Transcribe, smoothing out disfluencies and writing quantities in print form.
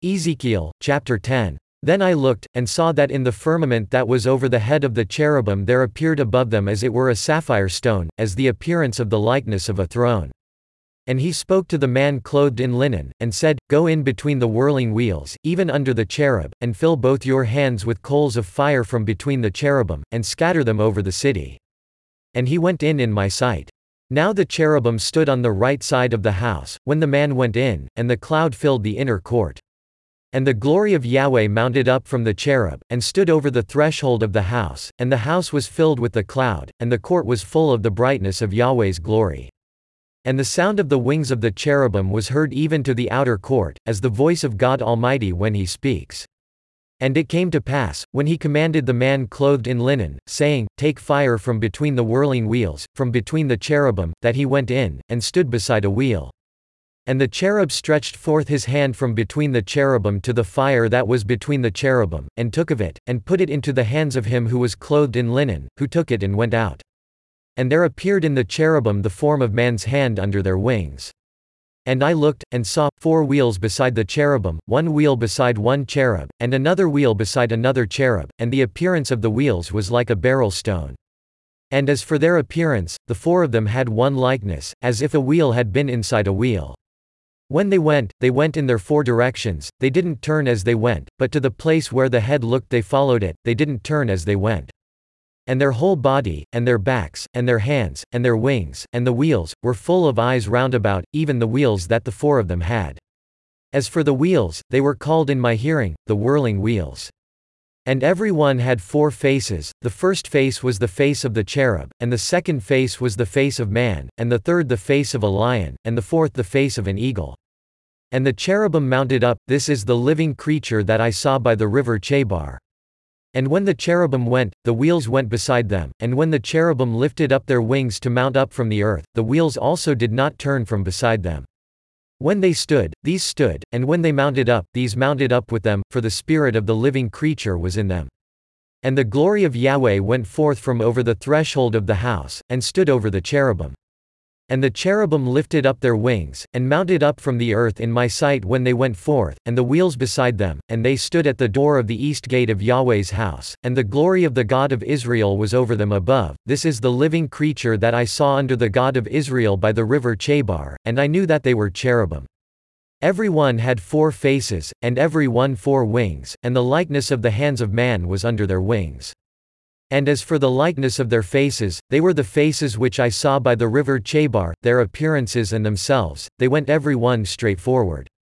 Ezekiel, chapter 10. Then I looked, and saw that in the firmament that was over the head of the cherubim there appeared above them as it were a sapphire stone, as the appearance of the likeness of a throne. And he spoke to the man clothed in linen, and said, Go in between the whirling wheels, even under the cherub, and fill both your hands with coals of fire from between the cherubim, and scatter them over the city. And he went in my sight. Now the cherubim stood on the right side of the house, when the man went in, and the cloud filled the inner court. And the glory of Yahweh mounted up from the cherub, and stood over the threshold of the house, and the house was filled with the cloud, and the court was full of the brightness of Yahweh's glory. And the sound of the wings of the cherubim was heard even to the outer court, as the voice of God Almighty when he speaks. And it came to pass, when he commanded the man clothed in linen, saying, Take fire from between the whirling wheels, from between the cherubim, that he went in, and stood beside a wheel. And the cherub stretched forth his hand from between the cherubim to the fire that was between the cherubim, and took of it, and put it into the hands of him who was clothed in linen, who took it and went out. And there appeared in the cherubim the form of man's hand under their wings. And I looked, and saw, 4 wheels beside the cherubim, 1 wheel beside one cherub, and another wheel beside another cherub, and the appearance of the wheels was like a beryl stone. And as for their appearance, the 4 of them had one likeness, as if a wheel had been inside a wheel. When they went in their 4 directions, they didn't turn as they went, but to the place where the head looked they followed it, they didn't turn as they went. And their whole body, and their backs, and their hands, and their wings, and the wheels, were full of eyes round about, even the wheels that the 4 of them had. As for the wheels, they were called in my hearing, the whirling wheels. And every one had 4 faces, the first face was the face of the cherub, and the second face was the face of man, and the third the face of a lion, and the fourth the face of an eagle. And the cherubim mounted up, this is the living creature that I saw by the river Chebar. And when the cherubim went, the wheels went beside them, and when the cherubim lifted up their wings to mount up from the earth, the wheels also did not turn from beside them. When they stood, these stood, and when they mounted up, these mounted up with them, for the spirit of the living creature was in them. And the glory of Yahweh went forth from over the threshold of the house, and stood over the cherubim. And the cherubim lifted up their wings, and mounted up from the earth in my sight when they went forth, and the wheels beside them, and they stood at the door of the east gate of Yahweh's house, and the glory of the God of Israel was over them above. This is the living creature that I saw under the God of Israel by the river Chebar, and I knew that they were cherubim. Every one had 4 faces, and every one 4 wings, and the likeness of the hands of man was under their wings. And as for the likeness of their faces, they were the faces which I saw by the river Chebar, their appearances and themselves, they went every one straight forward.